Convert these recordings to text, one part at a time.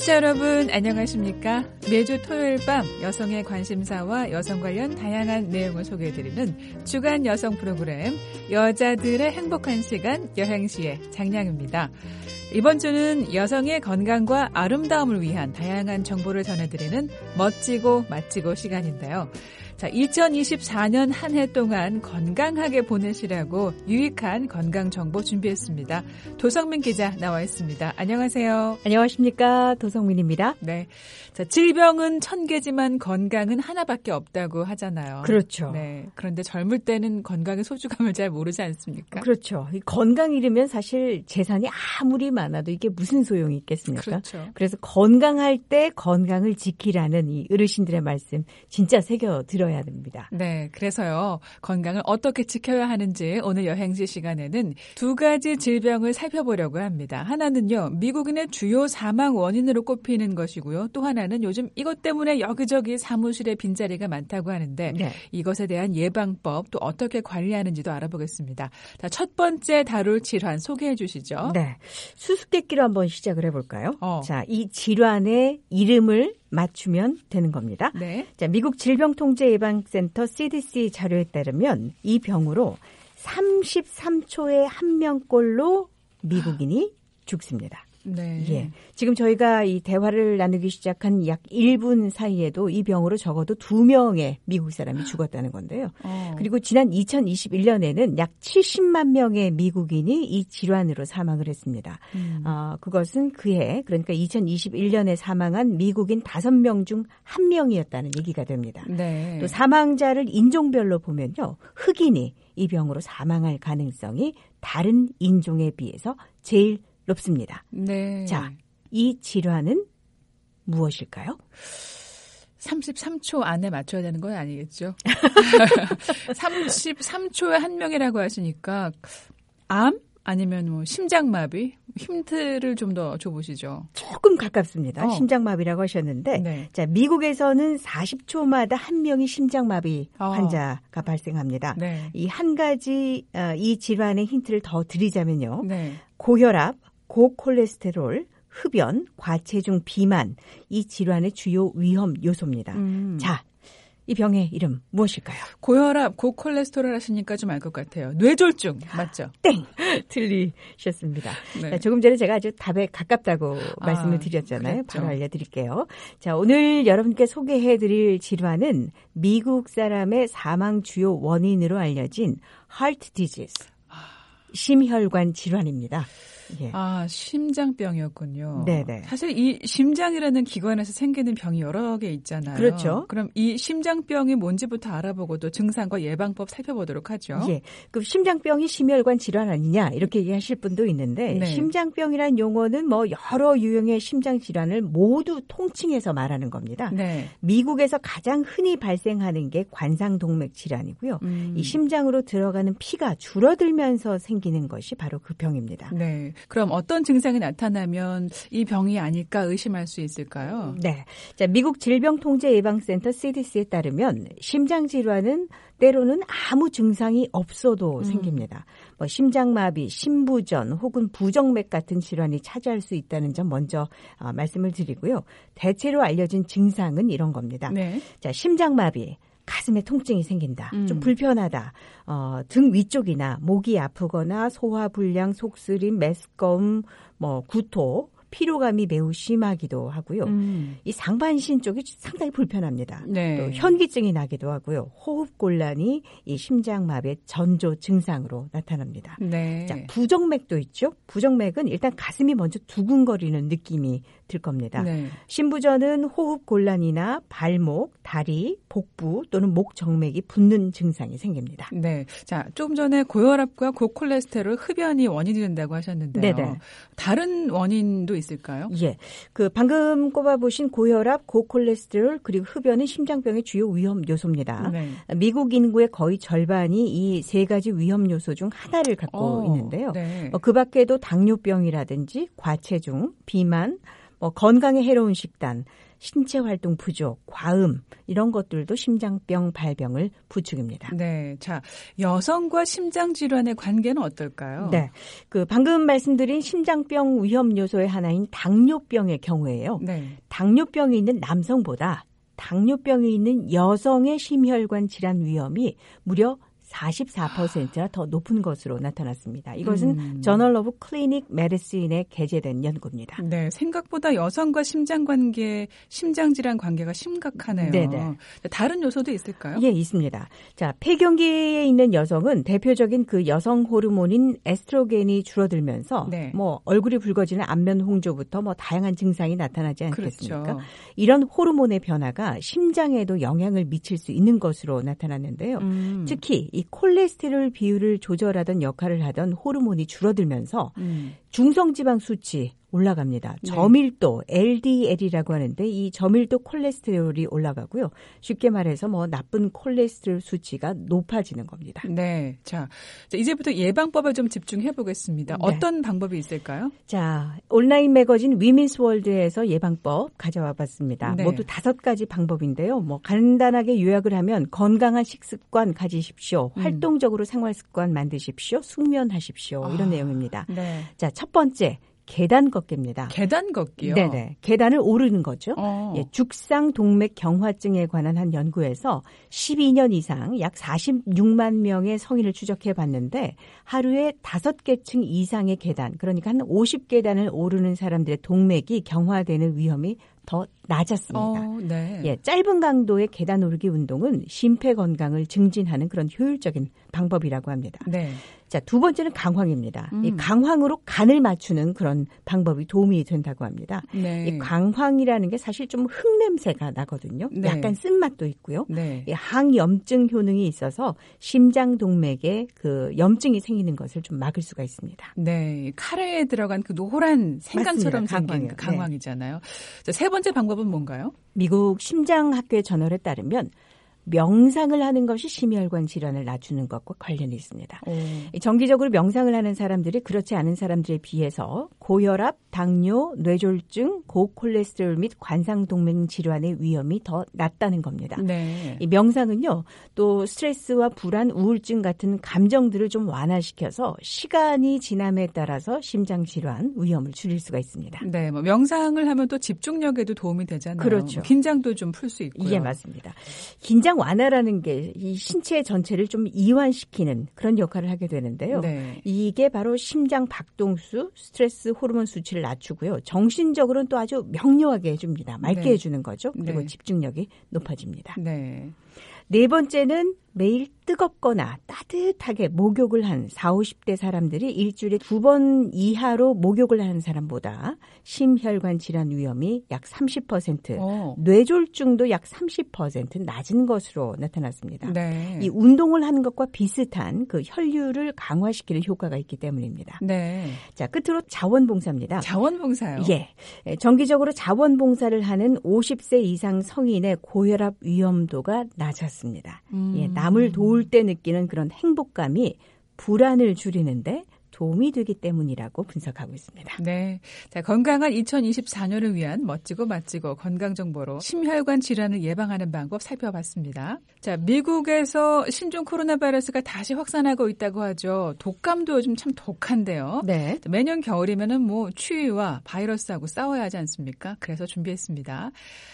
청취자 여러분 안녕하십니까? 매주 토요일 밤 여성의 관심사와 여성 관련 다양한 내용을 소개해드리는 주간 여성 프로그램 여자들의 행복한 시간 여행시의 장량입니다. 이번 주는 여성의 건강과 아름다움을 위한 다양한 정보를 전해드리는 멋지고 맛지고 시간인데요. 자, 2024년 한 해 동안 건강하게 보내시라고 유익한 건강 정보 준비했습니다. 도성민 기자 나와 있습니다. 안녕하세요. 안녕하십니까. 도성민입니다. 네. 자, 질병은 1000개지만 건강은 하나밖에 없다고 하잖아요. 그렇죠. 네. 그런데 젊을 때는 건강의 소중함을 잘 모르지 않습니까? 그렇죠. 이 건강 잃으면 사실 재산이 아무리 많아도 이게 무슨 소용이 있겠습니까? 그렇죠. 그래서 건강할 때 건강을 지키라는 이 어르신들의 말씀 진짜 새겨 들어야 됩니다. 네. 그래서요. 건강을 어떻게 지켜야 하는지 오늘 여행지 시간에는 두 가지 질병을 살펴보려고 합니다. 하나는요. 미국인의 주요 사망 원인으로 꼽히는 것이고요. 또 하나는 요즘 이것 때문에 여기저기 사무실에 빈자리가 많다고 하는데 네. 이것에 대한 예방법 또 어떻게 관리하는지도 알아보겠습니다. 자, 첫 번째 다룰 질환 소개해 주시죠. 네. 수수께끼로 한번 시작을 해볼까요? 자, 이 질환의 이름을 맞추면 되는 겁니다. 네. 자, 미국 질병통제예방센터 CDC 자료에 따르면 이 병으로 33초에 한 명꼴로 미국인이 죽습니다. 네. 예. 지금 저희가 이 대화를 나누기 시작한 약 1분 사이에도 이 병으로 적어도 2명의 미국 사람이 죽었다는 건데요. 그리고 지난 2021년에는 약 70만 명의 미국인이 이 질환으로 사망을 했습니다. 그것은 그해 그러니까 2021년에 사망한 미국인 5명 중 1명이었다는 얘기가 됩니다. 네. 또 사망자를 인종별로 보면요. 흑인이 이 병으로 사망할 가능성이 다른 인종에 비해서 제일 높습니다. 네. 자, 이 질환은 무엇일까요? 33초 안에 맞춰야 되는 건 아니겠죠? 33초에 한 명이라고 하시니까 암? 아니면 뭐 심장마비? 힌트를 좀 더 줘보시죠. 조금 가깝습니다. 심장마비라고 하셨는데 네. 자, 미국에서는 40초마다 한 명이 심장마비 환자가 발생합니다. 네. 이 한 가지 이 질환의 힌트를 더 드리자면요. 네. 고혈압, 고콜레스테롤, 흡연, 과체중, 비만 이 질환의 주요 위험 요소입니다. 자, 이 병의 이름 무엇일까요? 고혈압, 고콜레스테롤 하시니까 좀 알 것 같아요. 뇌졸중 맞죠? 땡! 틀리셨습니다. 네. 자, 조금 전에 제가 아주 답에 가깝다고 말씀을 드렸잖아요. 그랬죠. 바로 알려드릴게요. 자, 오늘 여러분께 소개해드릴 질환은 미국 사람의 사망 주요 원인으로 알려진 heart disease, 심혈관 질환입니다. 예. 아, 심장병이었군요. 네네. 사실 이 심장이라는 기관에서 생기는 병이 여러 개 있잖아요. 그렇죠. 그럼 이 심장병이 뭔지부터 알아보고 또 증상과 예방법 살펴보도록 하죠. 예. 그럼 심장병이 심혈관 질환 아니냐 이렇게 얘기하실 분도 있는데 네. 심장병이란 용어는 뭐 여러 유형의 심장 질환을 모두 통칭해서 말하는 겁니다. 네. 미국에서 가장 흔히 발생하는 게 관상동맥 질환이고요. 이 심장으로 들어가는 피가 줄어들면서 생기는 것이 바로 그 병입니다. 네. 그럼 어떤 증상이 나타나면 이 병이 아닐까 의심할 수 있을까요? 네. 자, 미국 질병통제예방센터 CDC에 따르면 심장 질환은 때로는 아무 증상이 없어도 생깁니다. 뭐 심장마비, 심부전 혹은 부정맥 같은 질환이 차지할 수 있다는 점 먼저 말씀을 드리고요. 대체로 알려진 증상은 이런 겁니다. 네. 자, 심장마비. 가슴에 통증이 생긴다. 좀 불편하다. 등 위쪽이나 목이 아프거나 소화불량, 속쓰림, 메스꺼움, 뭐 구토, 피로감이 매우 심하기도 하고요. 이 상반신 쪽이 상당히 불편합니다. 네. 또 현기증이 나기도 하고요. 호흡곤란이 이 심장마비의 전조 증상으로 나타납니다. 네. 자, 부정맥도 있죠. 부정맥은 일단 가슴이 먼저 두근거리는 느낌이 들 겁니다. 네. 심부전은 호흡곤란이나 발목, 다리, 복부 또는 목 정맥이 붓는 증상이 생깁니다. 네. 자, 조금 전에 고혈압과 고콜레스테롤 흡연이 원인이 된다고 하셨는데요. 네네. 다른 원인도 있을까요? 예. 그 방금 꼽아보신 고혈압, 고콜레스테롤 그리고 흡연은 심장병의 주요 위험 요소입니다. 네. 미국 인구의 거의 절반이 이 세 가지 위험 요소 중 하나를 갖고 있는데요. 네. 그 밖에도 당뇨병이라든지 과체중, 비만, 뭐 건강에 해로운 식단, 신체 활동 부족, 과음 이런 것들도 심장병 발병을 부추깁니다. 네, 자 여성과 심장 질환의 관계는 어떨까요? 네, 그 방금 말씀드린 심장병 위험 요소의 하나인 당뇨병의 경우에요. 네. 당뇨병이 있는 남성보다 당뇨병이 있는 여성의 심혈관 질환 위험이 무려 44%나 더 높은 것으로 나타났습니다. 이것은 저널 오브 클리닉 메디신에 게재된 연구입니다. 네, 생각보다 여성과 심장 질환 관계가 심각하네요. 네네. 다른 요소도 있을까요? 예, 있습니다. 자, 폐경기에 있는 여성은 대표적인 그 여성 호르몬인 에스트로겐이 줄어들면서 네. 뭐 얼굴이 붉어지는 안면 홍조부터 뭐 다양한 증상이 나타나지 않겠습니까? 그렇죠. 이런 호르몬의 변화가 심장에도 영향을 미칠 수 있는 것으로 나타났는데요. 특히 이 콜레스테롤 비율을 조절하던 역할을 하던 호르몬이 줄어들면서 중성지방 수치 올라갑니다. 네. 저밀도 LDL이라고 하는데 이 저밀도 콜레스테롤이 올라가고요. 쉽게 말해서 뭐 나쁜 콜레스테롤 수치가 높아지는 겁니다. 네, 자 이제부터 예방법을 좀 집중해 보겠습니다. 네. 어떤 방법이 있을까요? 자, 온라인 매거진 위민스 월드에서 예방법 가져와 봤습니다. 네. 모두 5가지 방법인데요. 뭐 간단하게 요약을 하면 건강한 식습관 가지십시오. 활동적으로 생활 습관 만드십시오. 숙면하십시오. 이런 내용입니다. 네. 자, 첫 번째. 계단 걷기입니다. 계단 걷기요? 네네. 계단을 오르는 거죠. 어. 예, 죽상동맥 경화증에 관한 한 연구에서 12년 이상 약 46만 명의 성인을 추적해 봤는데 하루에 5개층 이상의 계단, 그러니까 한 50계단을 오르는 사람들의 동맥이 경화되는 위험이 더 낮았습니다. 네. 예, 짧은 강도의 계단 오르기 운동은 심폐 건강을 증진하는 그런 효율적인 방법이라고 합니다. 네. 자, 두 번째는 강황입니다. 이 강황으로 간을 맞추는 그런 방법이 도움이 된다고 합니다. 네. 이 강황이라는 게 사실 좀 흙냄새가 나거든요. 네. 약간 쓴맛도 있고요. 네. 이 항염증 효능이 있어서 심장 동맥에 그 염증이 생기는 것을 좀 막을 수가 있습니다. 네, 카레에 들어간 그 노란 생강처럼 맞습니다. 생긴 강황이요. 그 강황이잖아요. 자, 세 번째 방법은 뭔가요? 미국 심장학회 저널에 따르면 명상을 하는 것이 심혈관 질환을 낮추는 것과 관련이 있습니다. 정기적으로 명상을 하는 사람들이 그렇지 않은 사람들에 비해서 고혈압, 당뇨, 뇌졸중, 고콜레스테롤 및 관상동맥 질환의 위험이 더 낮다는 겁니다. 네. 이 명상은요, 또 스트레스와 불안, 우울증 같은 감정들을 좀 완화시켜서 시간이 지남에 따라서 심장 질환 위험을 줄일 수가 있습니다. 네, 뭐 명상을 하면 또 집중력에도 도움이 되잖아요. 그렇죠. 긴장도 좀 풀 수 있고요. 예, 맞습니다. 긴장 완화라는 게 이 신체 전체를 좀 이완시키는 그런 역할을 하게 되는데요. 네. 이게 바로 심장 박동수, 스트레스 호르몬 수치를 낮추고요. 정신적으로는 또 아주 명료하게 해줍니다. 맑게 네. 해주는 거죠. 그리고 네. 집중력이 높아집니다. 네. 네 번째는 매일 뜨겁거나 따뜻하게 목욕을 한 40, 50대 사람들이 일주일에 2번 이하로 목욕을 하는 사람보다 심혈관 질환 위험이 약 30%, 뇌졸중도 약 30% 낮은 것으로 나타났습니다. 네. 이 운동을 하는 것과 비슷한 그 혈류를 강화시키는 효과가 있기 때문입니다. 네. 자, 끝으로 자원봉사입니다. 자원봉사요? 예. 정기적으로 자원봉사를 하는 50세 이상 성인의 고혈압 위험도가 낮았습니다. 예, 남을 도울 때 느끼는 그런 행복감이 불안을 줄이는데 도움이 되기 때문이라고 분석하고 있습니다. 네. 자, 건강한 2024년을 위한 멋지고 맛지고 건강 정보로 심혈관 질환을 예방하는 방법 살펴봤습니다. 자, 미국에서 신종 코로나 바이러스가 다시 확산하고 있다고 하죠. 독감도 요즘 참 독한데요. 네. 매년 겨울이면은 뭐 추위와 바이러스하고 싸워야 하지 않습니까? 그래서 준비했습니다.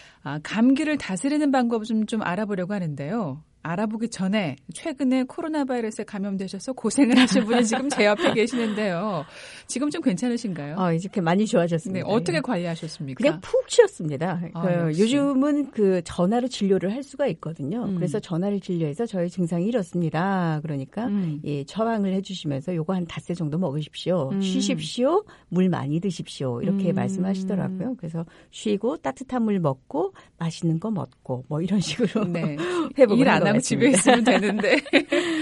감기를 다스리는 방법을 좀 알아보려고 하는데요. 알아보기 전에 최근에 코로나 바이러스에 감염되셔서 고생을 하신 분이 지금 제 옆에 계시는데요. 지금 좀 괜찮으신가요? 이렇게 많이 좋아졌습니다. 네, 어떻게 관리하셨습니까? 그냥 푹 쉬었습니다. 역시. 요즘은 그 전화로 진료를 할 수가 있거든요. 그래서 전화를 진료해서 저희 증상이 이렇습니다. 그러니까 예, 처방을 해주시면서 요거 한 닷새 정도 먹으십시오. 쉬십시오. 물 많이 드십시오. 이렇게 말씀하시더라고요. 그래서 쉬고 따뜻한 물 먹고 맛있는 거 먹고 뭐 이런 식으로 네. 회복을 일 한 안 것 하고 같습니다. 집에 있으면 되는데.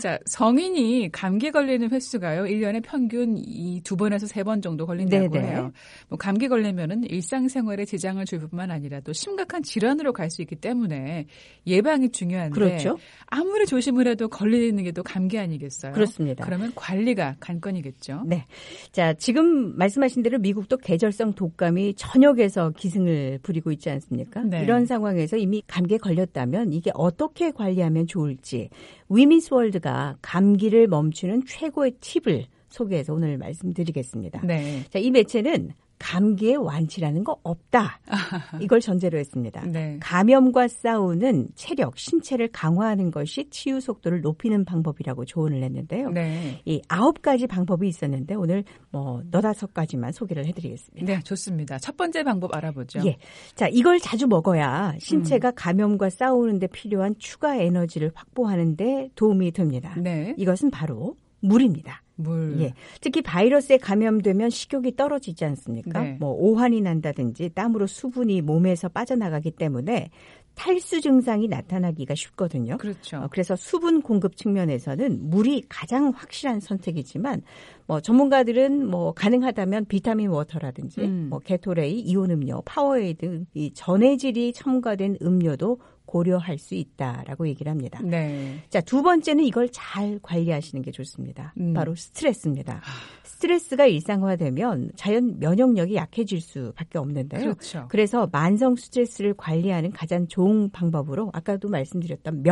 자, 성인이 감기 걸리는 횟수가요. 1년에 평균 2번에서 3번 정도 걸린다고 네네. 해요. 뭐 감기 걸리면은 일상생활에 지장을 줄 뿐만 아니라 또 심각한 질환으로 갈 수 있기 때문에 예방이 중요한데 그렇죠. 아무리 조심을 해도 걸리는 게 또 감기 아니겠어요? 그렇습니다. 그러면 관리가 관건이겠죠. 네. 자, 지금 말씀하신 대로 미국도 계절성 독감이 전역에서 기승을 부리고 있지 않습니까? 네. 이런 상황에서 이미 감기에 걸렸다면 이게 어떻게 관리하면 좋을지 위민스 월드가 감기를 멈추는 최고의 팁을 소개해서 오늘 말씀드리겠습니다. 네. 자, 이 매체는 감기의 완치라는 거 없다. 이걸 전제로 했습니다. 네. 감염과 싸우는 체력, 신체를 강화하는 것이 치유 속도를 높이는 방법이라고 조언을 했는데요. 네. 이 9가지 방법이 있었는데 오늘 뭐 4-5가지만 소개를 해드리겠습니다. 네, 좋습니다. 첫 번째 방법 알아보죠. 예. 자, 이걸 자주 먹어야 신체가 감염과 싸우는 데 필요한 추가 에너지를 확보하는 데 도움이 됩니다. 네. 이것은 바로 물입니다. 물. 예. 특히 바이러스에 감염되면 식욕이 떨어지지 않습니까? 네. 뭐 오한이 난다든지 땀으로 수분이 몸에서 빠져나가기 때문에 탈수 증상이 나타나기가 쉽거든요. 그렇죠. 그래서 수분 공급 측면에서는 물이 가장 확실한 선택이지만 뭐 전문가들은 뭐 가능하다면 비타민 워터라든지 뭐 게토레이, 이온 음료, 파워에이드 이 전해질이 첨가된 음료도 고려할 수 있다라고 얘기를 합니다. 네. 자, 두 번째는 이걸 잘 관리하시는 게 좋습니다. 바로 스트레스입니다. 스트레스가 일상화되면 자연 면역력이 약해질 수밖에 없는데요. 그렇죠. 그래서 만성 스트레스를 관리하는 가장 좋은 방법으로 아까도 말씀드렸던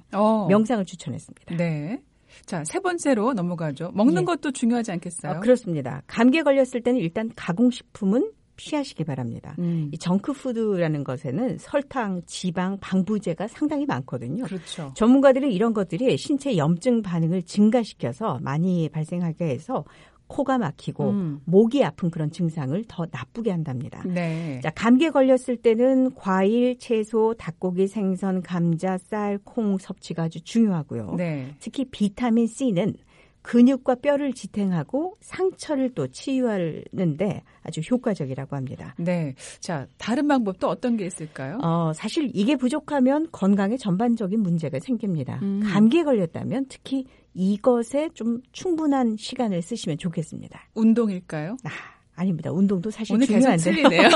명상을 추천했습니다. 네. 자, 세 번째로 넘어가죠. 먹는 것도 중요하지 않겠어요? 그렇습니다. 감기에 걸렸을 때는 일단 가공식품은 피하시기 바랍니다. 이 정크푸드라는 것에는 설탕, 지방, 방부제가 상당히 많거든요. 그렇죠. 전문가들은 이런 것들이 신체 염증 반응을 증가시켜서 많이 발생하게 해서 코가 막히고 목이 아픈 그런 증상을 더 나쁘게 한답니다. 네. 자, 감기에 걸렸을 때는 과일, 채소, 닭고기, 생선, 감자, 쌀, 콩 섭취가 아주 중요하고요. 네. 특히 비타민 C는 근육과 뼈를 지탱하고 상처를 또 치유하는데 아주 효과적이라고 합니다. 네. 자, 다른 방법도 어떤 게 있을까요? 사실 이게 부족하면 건강에 전반적인 문제가 생깁니다. 감기에 걸렸다면 특히 이것에 좀 충분한 시간을 쓰시면 좋겠습니다. 운동일까요? 아닙니다. 운동도 사실 오늘 중요한데. 계속 틀리네요.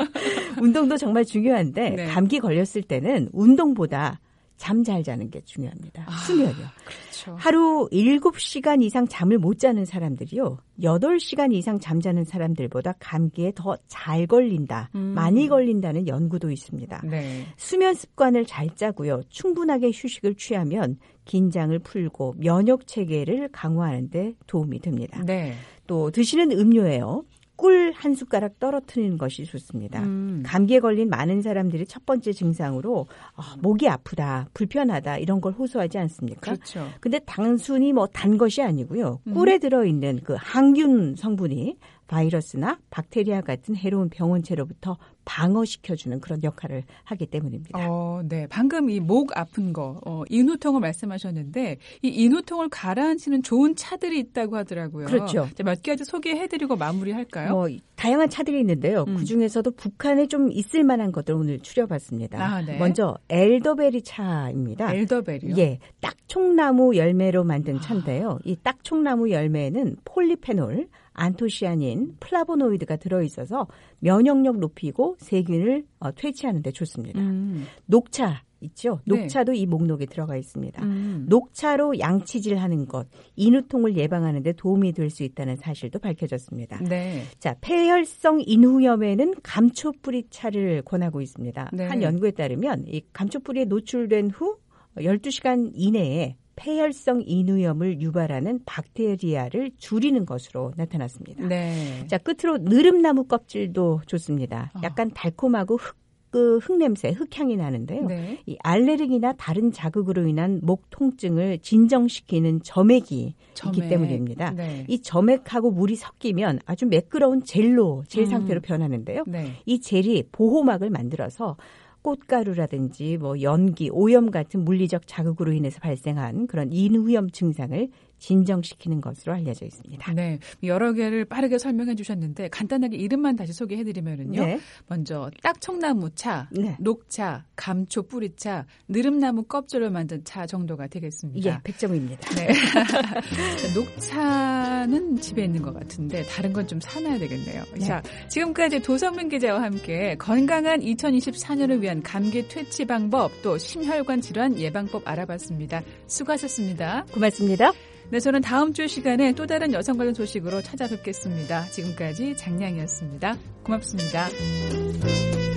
운동도 정말 중요한데 네. 감기 걸렸을 때는 운동보다 잠 잘 자는 게 중요합니다. 수면이요. 그렇죠. 하루 7시간 이상 잠을 못 자는 사람들이요. 8시간 이상 잠자는 사람들보다 감기에 더 잘 걸린다. 많이 걸린다는 연구도 있습니다. 네. 수면 습관을 잘 짜고요. 충분하게 휴식을 취하면 긴장을 풀고 면역 체계를 강화하는 데 도움이 됩니다. 네. 또 드시는 음료예요. 꿀 한 숟가락 떨어뜨리는 것이 좋습니다. 감기에 걸린 많은 사람들이 첫 번째 증상으로 목이 아프다, 불편하다 이런 걸 호소하지 않습니까? 그렇죠. 근데 단순히 뭐 단 것이 아니고요. 꿀에 들어있는 그 항균 성분이 바이러스나 박테리아 같은 해로운 병원체로부터 방어시켜주는 그런 역할을 하기 때문입니다. 네. 방금 이 목 아픈 거, 인후통을 말씀하셨는데 이 인후통을 가라앉히는 좋은 차들이 있다고 하더라고요. 그렇죠. 몇 가지 소개해드리고 마무리할까요? 다양한 차들이 있는데요. 그중에서도 북한에 좀 있을 만한 것들 오늘 추려봤습니다. 네. 먼저 엘더베리 차입니다. 엘더베리요? 예, 딱총나무 열매로 만든 차인데요. 이 딱총나무 열매에는 폴리페놀, 안토시아닌, 플라보노이드가 들어있어서 면역력 높이고 세균을 퇴치하는 데 좋습니다. 녹차 있죠? 녹차도 네. 이 목록에 들어가 있습니다. 녹차로 양치질하는 것, 인후통을 예방하는 데 도움이 될 수 있다는 사실도 밝혀졌습니다. 네. 자, 폐혈성 인후염에는 감초뿌리차를 권하고 있습니다. 네. 한 연구에 따르면 이 감초뿌리에 노출된 후 12시간 이내에 폐혈성 인후염을 유발하는 박테리아를 줄이는 것으로 나타났습니다. 네. 자, 끝으로 느릅나무 껍질도 좋습니다. 약간 달콤하고 흙냄새, 흙향이 나는데요. 네. 이 알레르기나 다른 자극으로 인한 목 통증을 진정시키는 점액이 있기 때문입니다. 네. 이 점액하고 물이 섞이면 아주 매끄러운 젤 상태로 변하는데요. 네. 이 젤이 보호막을 만들어서 꽃가루라든지 뭐 연기, 오염 같은 물리적 자극으로 인해서 발생한 그런 인후염 증상을 진정시키는 것으로 알려져 있습니다. 네, 여러 개를 빠르게 설명해 주셨는데 간단하게 이름만 다시 소개해드리면은요. 네. 먼저 딱청나무차, 네. 녹차, 감초 뿌리차, 느릅나무 껍질로 만든 차 정도가 되겠습니다. 예, 100점입니다. 네. 녹차는 집에 있는 것 같은데 다른 건 좀 사놔야 되겠네요. 네. 자, 지금까지 도성민 기자와 함께 건강한 2024년을 위한 감기 퇴치 방법 또 심혈관 질환 예방법 알아봤습니다. 수고하셨습니다. 고맙습니다. 네, 저는 다음 주 시간에 또 다른 여성 관련 소식으로 찾아뵙겠습니다. 지금까지 장량이었습니다. 고맙습니다.